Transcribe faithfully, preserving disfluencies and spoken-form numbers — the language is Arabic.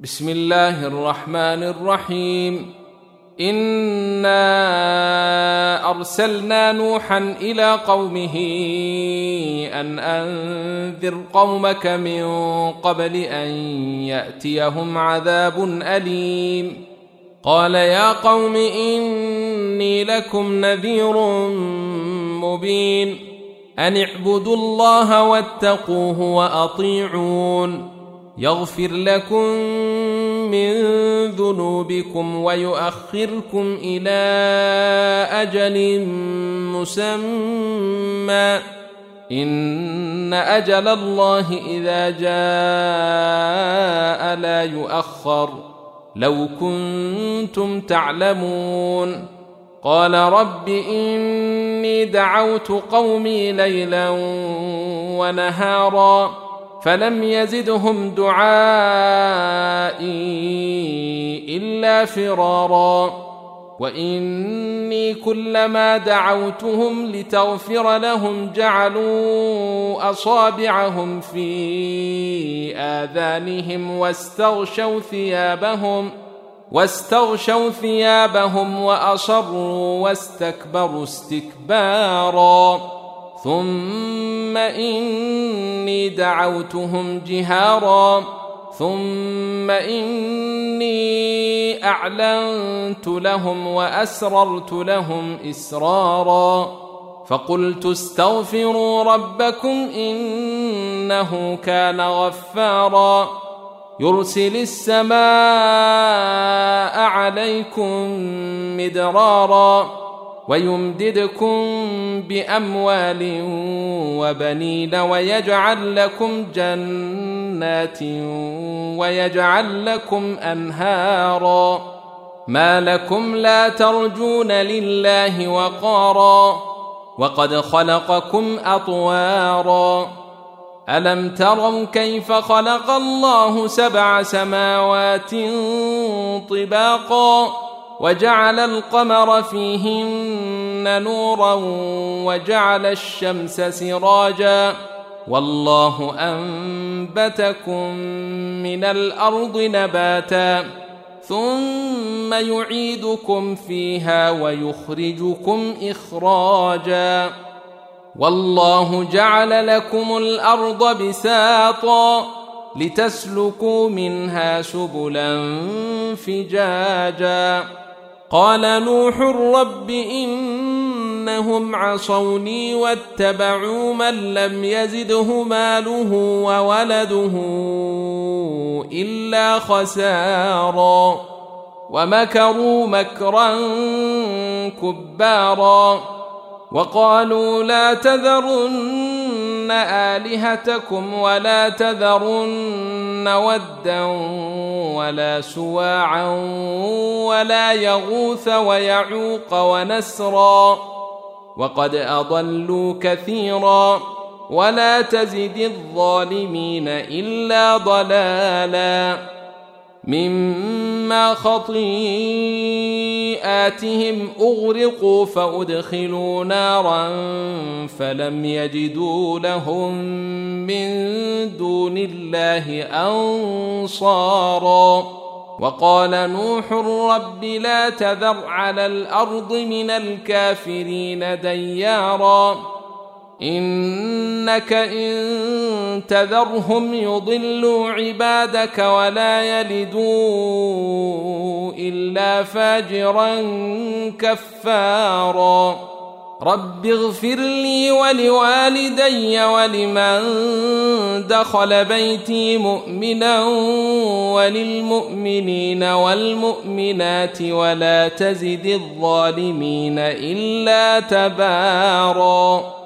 بسم الله الرحمن الرحيم. إنا أرسلنا نوحا إلى قومه أن أنذر قومك من قبل أن يأتيهم عذاب أليم. قال يا قوم إني لكم نذير مبين أن اعبدوا الله واتقوه وأطيعون يغفر لكم من ذنوبكم ويؤخركم إلى أجل مسمى إن أجل الله إذا جاء لا يؤخر لو كنتم تعلمون. قال رب إني دعوت قومي ليلا ونهارا فلم يزدهم دعائي إلا فرارا وإني كلما دعوتهم لتغفر لهم جعلوا أصابعهم في آذانهم واستغشوا ثيابهم واستغشوا ثيابهم وأصروا واستكبروا استكبارا ثم إني دعوتهم جهارا ثم إني أعلنت لهم وأسررت لهم إسرارا فقلت استغفروا ربكم إنه كان غفارا يرسل السماء عليكم مدرارا ويمددكم بأموال وبنين ويجعل لكم جنات ويجعل لكم أنهارا ما لكم لا ترجون لله وقارا وقد خلقكم أطوارا ألم تروا كيف خلق الله سبع سماوات طباقا وجعل القمر فيهن نورا وجعل الشمس سراجا والله أنبتكم من الأرض نباتا ثم يعيدكم فيها ويخرجكم إخراجا والله جعل لكم الأرض بساطا لتسلكوا منها سبلا فجاجا قال نوح رب إنهم عصوني واتبعوا من لم يزده ماله وولده إلا خسارا ومكروا مكرا كبارا وقالوا لا تذرن آلهتكم ولا تذرن ودا ولا سواعا ولا يغوث ويعوق ونسرا وقد أضلوا كثيرا ولا تزد الظالمين إلا ضلالا مما خطيئاتهم أغرقوا فأدخلوا نارا فلم يجدوا لهم من دون الله أنصارا وقال نوح رب لا تذر على الأرض من الكافرين ديارا إنك إن تذرهم يضلوا عبادك ولا يلدوا إلا فاجرا كفارا رب اغفر لي ولوالدي ولمن دخل بيتي مؤمنا وللمؤمنين والمؤمنات ولا تزد الظالمين إلا تبارا.